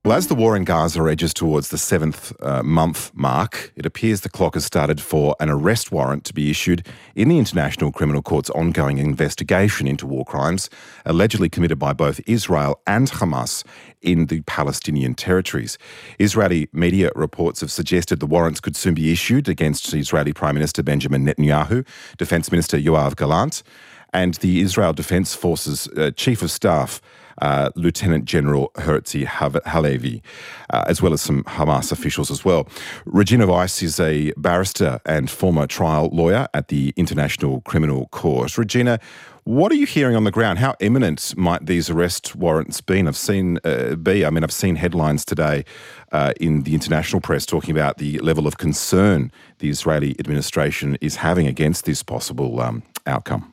Well, as the war in Gaza edges towards the seventh month mark, it appears the clock has started for an arrest warrant to be issued in the International Criminal Court's ongoing investigation into war crimes allegedly committed by both Israel and Hamas in the Palestinian territories. Israeli media reports have suggested the warrants could soon be issued against Israeli Prime Minister Benjamin Netanyahu, Defence Minister Yoav Gallant, and the Israel Defence Forces Chief of Staff, Lieutenant General Herzi Halevi, as well as some Hamas officials as well. Regina Weiss is a barrister and former trial lawyer at the International Criminal Court. Regina, what are you hearing on the ground? How imminent might these arrest warrants be? I've seen headlines today in the international press talking about the level of concern the Israeli administration is having against this possible outcome.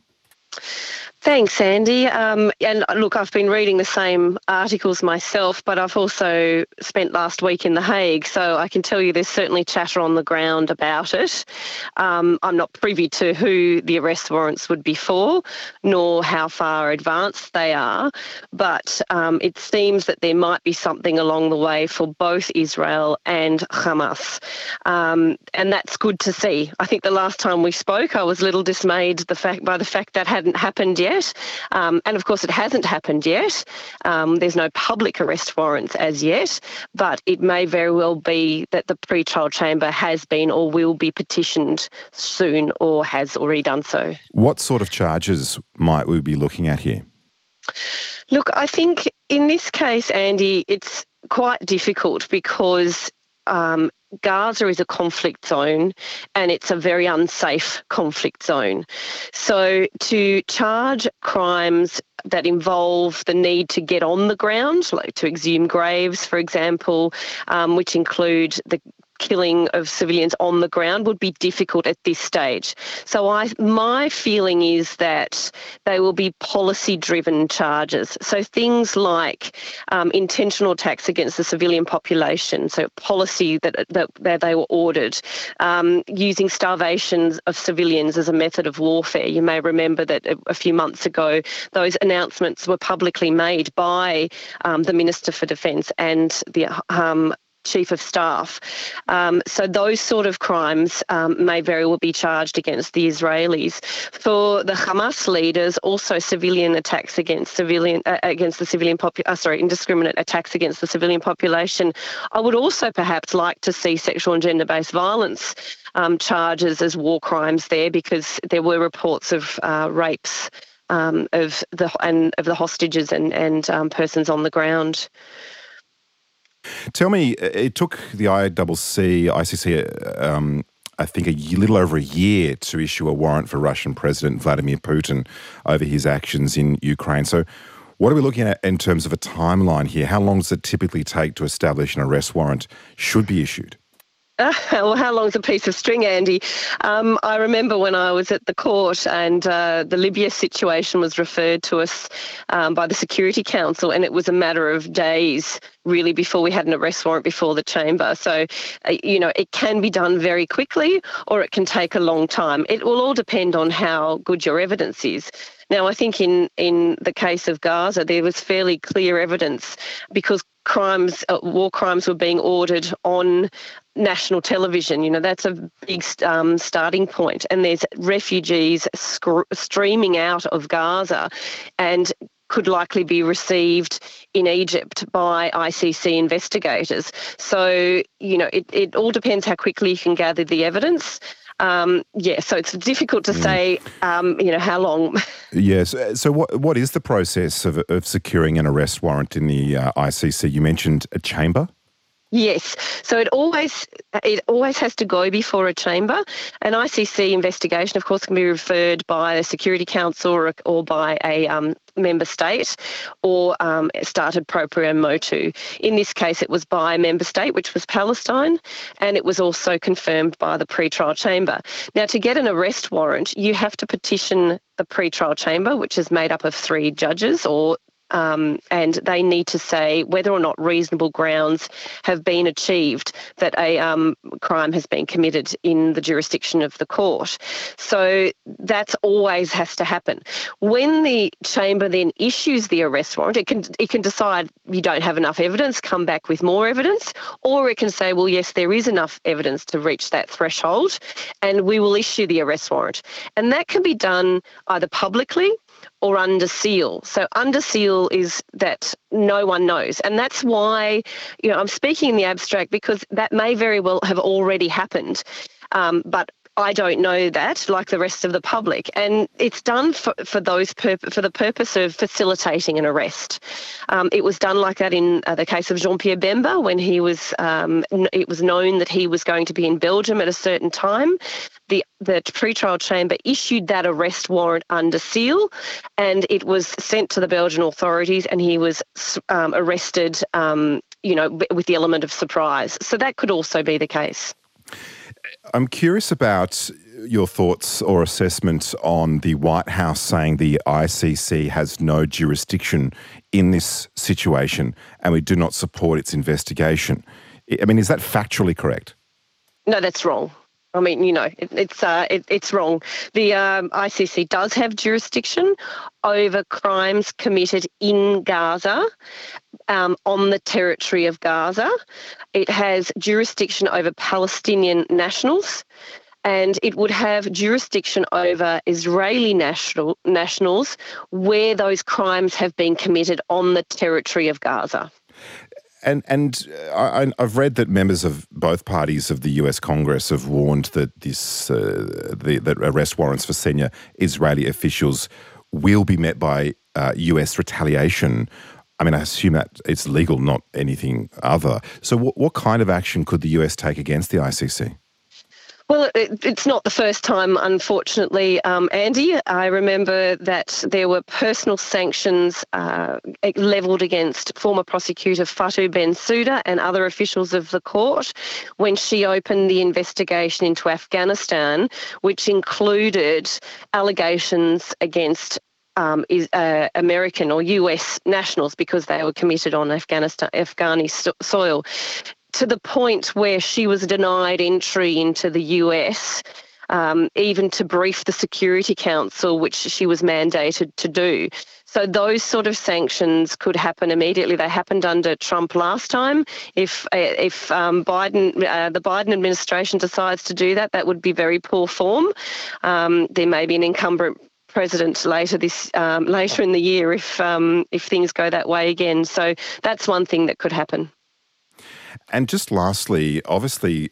Thanks, Andy. And look, I've been reading the same articles myself, but I've also spent last week in The Hague, so I can tell you there's certainly chatter on the ground about it. I'm not privy to who the arrest warrants would be for, nor how far advanced they are, but it seems that there might be something along the way for both Israel and Hamas. And that's good to see. I think the last time we spoke, I was a little dismayed by the fact that hadn't happened yet. And of course, it hasn't happened yet. There's no public arrest warrants as yet, but it may very well be that the pre-trial chamber has been or will be petitioned soon or has already done so. What sort of charges might we be looking at here? Look, I think in this case, Andy, it's quite difficult because Gaza is a conflict zone and it's a very unsafe conflict zone. So to charge crimes that involve the need to get on the ground, like to exhume graves, for example, which include the killing of civilians on the ground, would be difficult at this stage. So my feeling is that they will be policy-driven charges. So things like intentional attacks against the civilian population, so policy that they were ordered, using starvation of civilians as a method of warfare. You may remember that a few months ago, those announcements were publicly made by the Minister for Defence and the Chief of Staff. So those sort of crimes may very well be charged against the Israelis. For the Hamas leaders, also civilian attacks against indiscriminate attacks against the civilian population. I would also perhaps like to see sexual and gender-based violence charges as war crimes there, because there were reports of rapes of the hostages and persons on the ground. Tell me, it took the ICC, I think a little over a year to issue a warrant for Russian President Vladimir Putin over his actions in Ukraine. So what are we looking at in terms of a timeline here? How long does it typically take to establish an arrest warrant should be issued? Well, how long's a piece of string, Andy? I remember when I was at the court and the Libya situation was referred to us by the Security Council, and it was a matter of days really before we had an arrest warrant before the chamber. So, it can be done very quickly or it can take a long time. It will all depend on how good your evidence is. Now, I think in the case of Gaza, there was fairly clear evidence because war crimes were being ordered on national television. That's a big starting point. And there's refugees streaming out of Gaza and could likely be received in Egypt by ICC investigators. So, it all depends how quickly you can gather the evidence. So it's difficult to say, how long. Yes. So what is the process of securing an arrest warrant in the ICC? You mentioned a chamber? Yes. So it always has to go before a chamber. An ICC investigation, of course, can be referred by the Security Council or by a member state or started proprio motu. In this case, it was by a member state, which was Palestine, and it was also confirmed by the pre-trial chamber. Now, to get an arrest warrant, you have to petition the pre-trial chamber, which is made up of 3 judges or and they need to say whether or not reasonable grounds have been achieved that a crime has been committed in the jurisdiction of the court. So that always has to happen. When the chamber then issues the arrest warrant, it can decide you don't have enough evidence, come back with more evidence, or it can say, well, yes, there is enough evidence to reach that threshold, and we will issue the arrest warrant. And that can be done either publicly or under seal. So under seal is that no one knows. And that's why, I'm speaking in the abstract because that may very well have already happened. But I don't know that, like the rest of the public. And it's done for the purpose of facilitating an arrest. It was done like that in the case of Jean-Pierre Bemba when he was. It was known that he was going to be in Belgium at a certain time. The pretrial chamber issued that arrest warrant under seal, and it was sent to the Belgian authorities, and he was arrested. With the element of surprise. So that could also be the case. I'm curious about your thoughts or assessment on the White House saying the ICC has no jurisdiction in this situation and we do not support its investigation. I mean, is that factually correct? No, that's wrong. I mean, it's wrong. The ICC does have jurisdiction over crimes committed in Gaza, on the territory of Gaza. It has jurisdiction over Palestinian nationals, and it would have jurisdiction over Israeli nationals where those crimes have been committed on the territory of Gaza. And I've read that members of both parties of the US Congress have warned that that arrest warrants for senior Israeli officials will be met by US retaliation. I mean, I assume that it's legal, not anything other. So what kind of action could the US take against the ICC? Well, it's not the first time, unfortunately, Andy. I remember that there were personal sanctions levelled against former prosecutor Fatou Bensouda and other officials of the court when she opened the investigation into Afghanistan, which included allegations against American or US nationals because they were committed on Afghani soil, to the point where she was denied entry into the US, even to brief the Security Council, which she was mandated to do. So those sort of sanctions could happen immediately. They happened under Trump last time. If the Biden administration decides to do that, that would be very poor form. There may be an incumbent president later in the year if things go that way again. So that's one thing that could happen. And just lastly, obviously,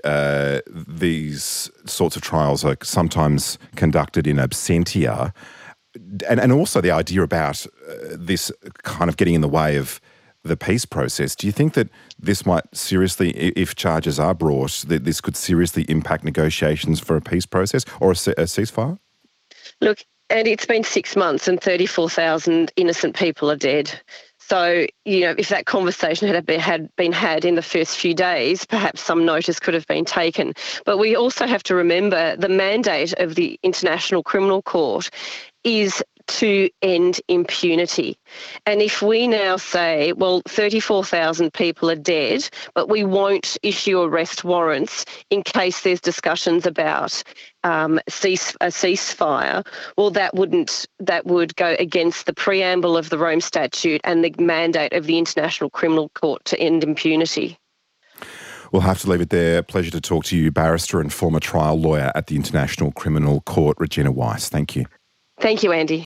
these sorts of trials are sometimes conducted in absentia, and also the idea about this kind of getting in the way of the peace process. Do you think that this might seriously, if charges are brought, that this could seriously impact negotiations for a peace process or a ceasefire? Look, and it's been 6 months and 34,000 innocent people are dead. So, if that conversation had been had in the first few days, perhaps some notice could have been taken. But we also have to remember the mandate of the International Criminal Court is to end impunity. And if we now say, well, 34,000 people are dead, but we won't issue arrest warrants in case there's discussions about a ceasefire, well, that would go against the preamble of the Rome Statute and the mandate of the International Criminal Court to end impunity. We'll have to leave it there. Pleasure to talk to you, barrister and former trial lawyer at the International Criminal Court, Regina Weiss. Thank you. Thank you, Andy.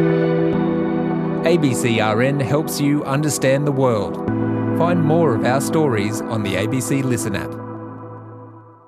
ABCRN helps you understand the world. Find more of our stories on the ABC Listen app.